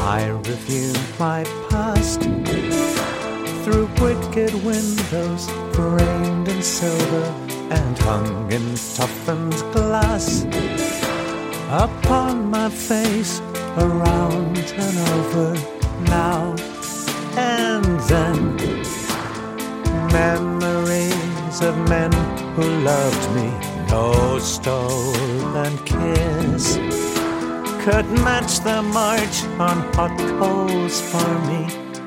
I reviewed my past through wicked windows framed in silver and hung in toughened glass. Upon my face, around and over, now and then, memories of men who loved me. No stolen kiss could match the march on hot coals for me.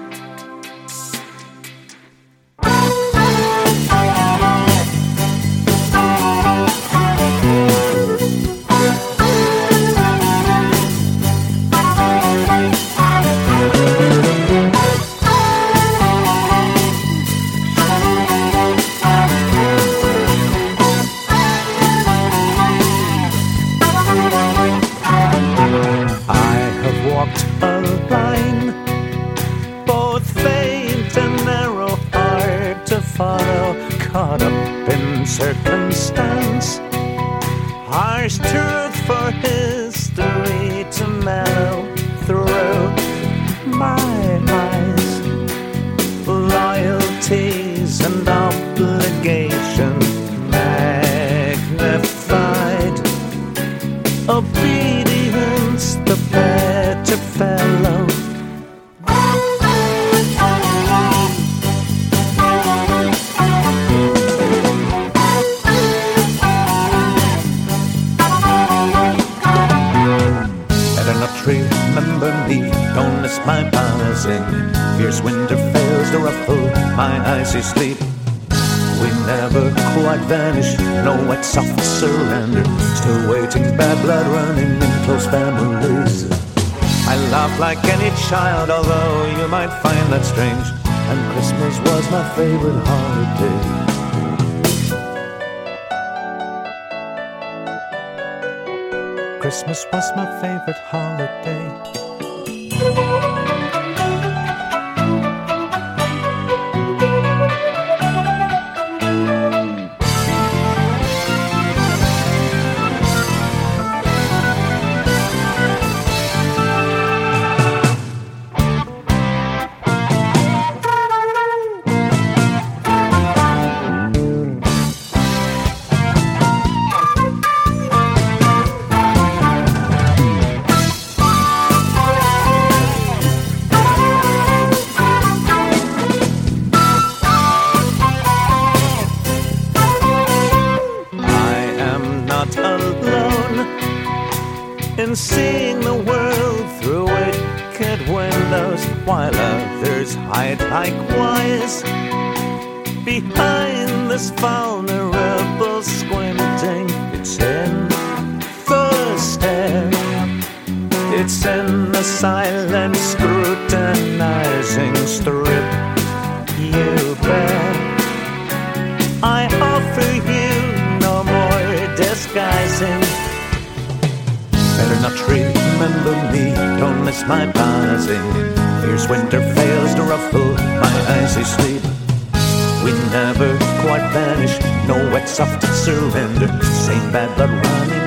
Caught up in circumstance, harsh truth for history to mellow through my eyes. Loyalties and obligation magnified, obedience the better fellow. Remember me, don't miss my passing. Fierce winter fails to ruffle my icy sleep. We never quite vanish, no wet soft surrender. Still waiting, bad blood running in close families. I laugh like any child, although you might find that strange. And Christmas was my favorite holiday. Christmas was my favorite holiday. In seeing the world through wicked windows, while others hide likewise behind this vulnerable squinting. It's in the stare, it's in the silent scrutinizing strip you bear. I offer you no more disguising. Better not remember me, don't miss my passing. Fierce winter fails to ruffle my icy sleep. We never quite vanish, no wet soft surrender. Same bad blood running